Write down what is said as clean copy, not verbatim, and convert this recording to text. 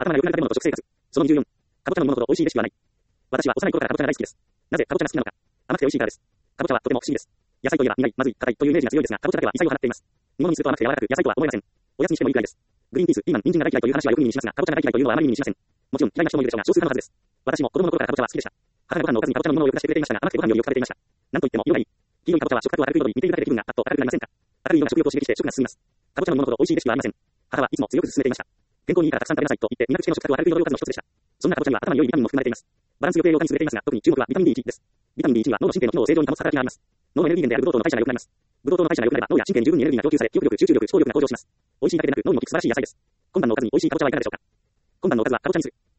頭が良くなる食べ物と食生活。その24。かぼちゃのものほど美味しいレシピはない。私は幼い頃からかぼちゃが大好きです。なぜかぼちゃが好きなのか。甘くて美味しいからです。かぼちゃはとても不思議です。野菜といえば苦い、まずい、硬いというイメージが強いですが、かぼちゃだけは異彩を放っています。煮物にすると甘くて柔らかく、野菜とは思えません。おやつにしてもいいくらいです。グリーンピース、ピーマン、人参が大嫌いという話はよく耳にしますが、かぼちゃが大嫌いというのはあまり耳にしません。もちろん嫌いな人もいるでしょうが、少数派のはずです。私も子供の頃からかぼちゃは好きでした。母がご飯のおかずにかぼちゃのものをよく出してくれていましたが、甘くてご飯よりよく食べていました。なんといっても色がいい。黄色いかぼちゃは食卓を明るく彩り、見ているだけで気分がパッと明るくなりませんか。明るい色が食欲を刺激して食が進みます。かぼちゃのものほど美味しいレシピはありません。母はいつも強く勧めていました。健康にいいからたくさん食べなさいと言って、苦口の食卓を明るく彩るおかずの一つでした。そんなかぼちゃには頭に良いビタミンも含まれています。バランスよく栄養価に優れていますが、特に注目はビタミン B1 です。ビタミン B1 は脳の神経の機能を正常に保つ働きがあります。脳のエネルギー源であるブドウ糖の代謝が良くなります。ブドウ糖の代謝が良くなれば脳や神経に十分にエネルギーが供給され、記憶力、集中力、思考力が向上します。美味しいだけでなく脳にも効く素晴らしい野菜です。今晩のおかずに美味しいかぼちゃはいかがでしょうか。今晩のおかずはかぼちゃにする。